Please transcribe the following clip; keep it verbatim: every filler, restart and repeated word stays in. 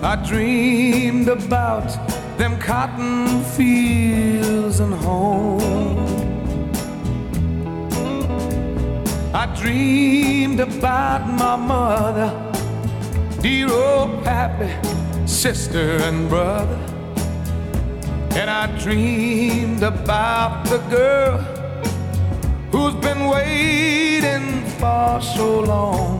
I dreamed about them cotton fields and home. I dreamed about my mother, dear old pappy, sister and brother. And I dreamed about the girl who's been waiting for so long.